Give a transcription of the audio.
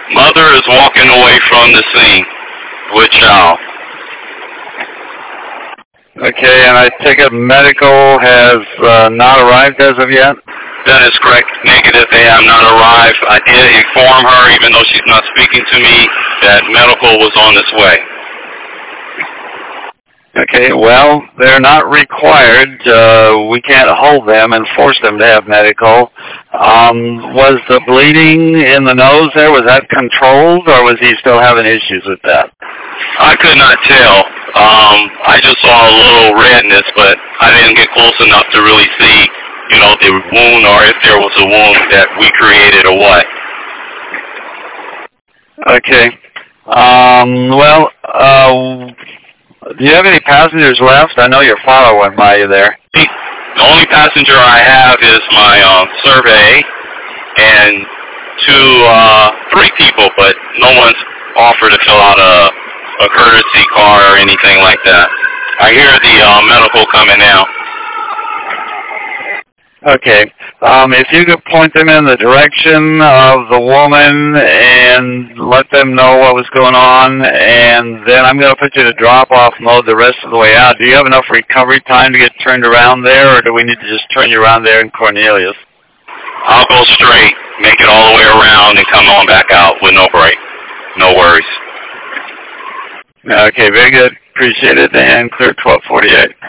Mother is walking away from the scene with child. Okay, and I take it medical has not arrived as of yet? That is correct. Negative, they have not arrived. I did inform her, even though she's not speaking to me, that medical was on its way. Okay, well, they're not required. We can't hold them and force them to have medical. Was the bleeding in the nose there, was that controlled, or was he still having issues with that? I could not tell. I just saw a little redness, but I didn't get close enough to really see, the wound or if there was a wound that we created or what. Okay. Do you have any passengers left? I know your father went by you there. The only passenger I have is my survey and three people, but no one's offered to fill out a courtesy car or anything like that. I hear the medical coming now. Okay. If you could point them in the direction of the woman and let them know what was going on, and then I'm going to put you to drop-off mode the rest of the way out. Do you have enough recovery time to get turned around there, or do we need to just turn you around there in Cornelius? I'll go straight, make it all the way around, and come on back out with no break. No worries. Okay, very good. Appreciate it, and clear 1248.